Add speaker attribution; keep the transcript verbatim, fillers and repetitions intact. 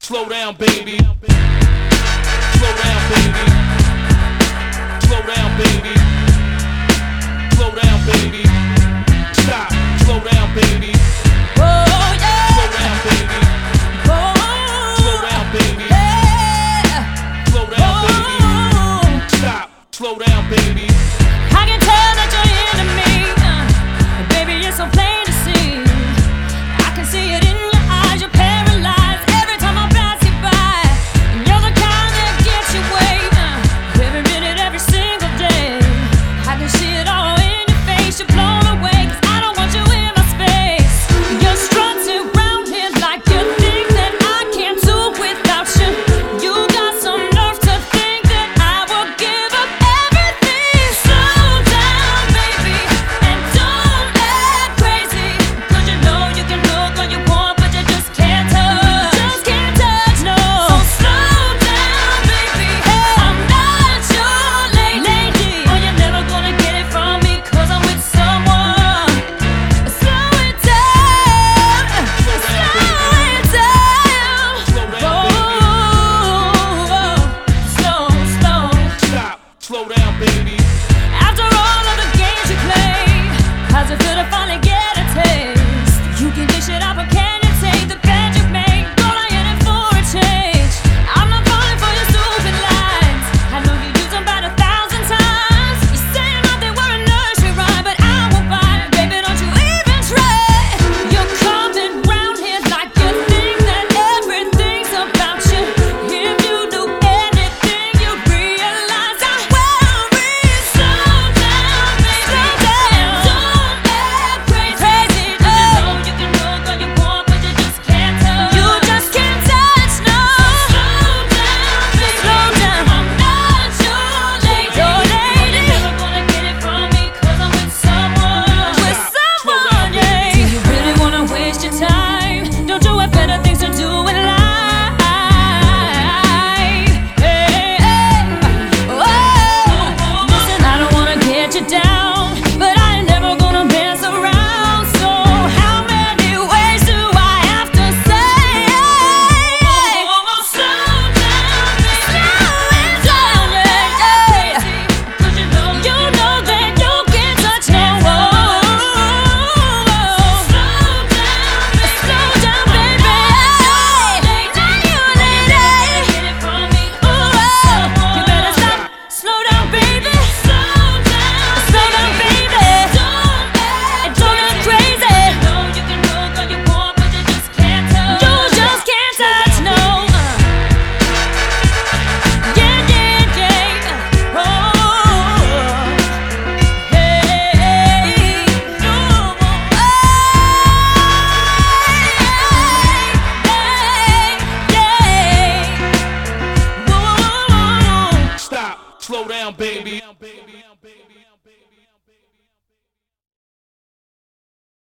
Speaker 1: Slow down, baby. Slow down, baby. Slow down, baby. Slow down, baby. Stop. Slow down, baby.
Speaker 2: Oh yeah.
Speaker 1: Slow down, baby.
Speaker 2: Oh.
Speaker 1: Slow down, baby.
Speaker 2: Yeah.
Speaker 1: Slow down, baby.
Speaker 2: Oh.
Speaker 1: Stop. Slow down, baby.
Speaker 2: I can tell that you're into me, uh, baby. It's so plain to see. I can see it in your eyes. You're paralyzed every time I pass you by. You're the kind that gets your way, uh, every minute, every single day. I can see it all in your face. You're blown away 'cause I don't want you in my space. You're strutting around here like you think that I can't do without you. You got some nerve to think that I will give up everything. Slow down, baby, and don't act crazy. 'Cause you know you can look all you want, but you just can't touch. Just can't touch, no. So slow down, baby. I'm not your lady. Oh, you're never gonna get it from me 'cause I'm with someone. Slow it down. Slow it down.
Speaker 1: Slow down,
Speaker 2: Oh, slow, slow.
Speaker 1: Stop. Slow down, baby.
Speaker 2: After all of the games you play, how's it feel to finally get a taste? You can dish it out, but can you take the bed you made? Girl, I ain't in for a change. I'm not falling for your stupid lies. I know you used them about a thousand times. You say nothing were a nursery rhyme, but I won't buy it, baby. Don't you even try. You're coming round here like you think that everything's about you. If you do anything, you realize I worry. Slow down, baby. Don't act crazy. You know you can look all you want, but you just can't touch. You just can't touch, no. Slow down, baby. Slow down. I'm not your lady. Your lady. You're never gonna get it from me 'cause I'm with someone. With someone, yeah. Do you really wanna waste your time? Don't you have better things to do in life? Hey, hey. Oh, listen, I don't wanna get you down, but I ain't never gonna mess around. So how many ways do I have to say? Slow down, baby. Slow it down, yeah, yeah. 'Cause you know you know that you can't touch no one. Slow down, baby. Slow down, baby. Now you lady. Get it from me. Ooh, you better stop. Slow down, baby. Slow down, slow down, baby. Don't act, don't act crazy. You know you can look all you want, but you just can't touch. You just can't touch, no. Yeah, yeah, yeah. Oh, hey, no. Hey, hey, yeah. Whoa.
Speaker 1: Stop. Slow down, baby.